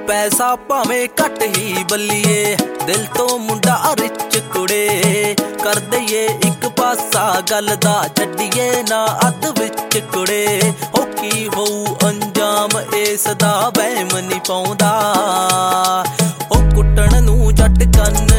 पैसा भावें घट ही बल्लीए दिल तो मुंडा रिच कुड़े कर दईए एक पासा गल दा छड्डीए ना अध विच कुड़े हो की होऊ अंजाम इस दा वहम नहीं पाउंदा ओ कुट्टण नूं जट कन्न